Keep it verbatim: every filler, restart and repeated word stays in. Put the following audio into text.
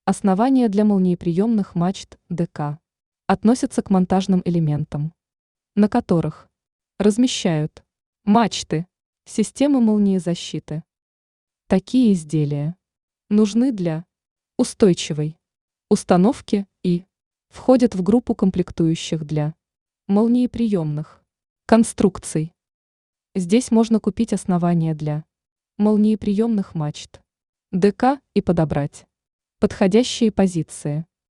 Основания для молниеприемных мачт ДК относятся к монтажным элементам, на которых размещают мачты, системы молниезащиты. Такие изделия нужны для устойчивой установки и входят в группу комплектующих для молниеприемных конструкций. Здесь можно купить основания для молниеприемных мачт ДК и подобрать подходящие позиции.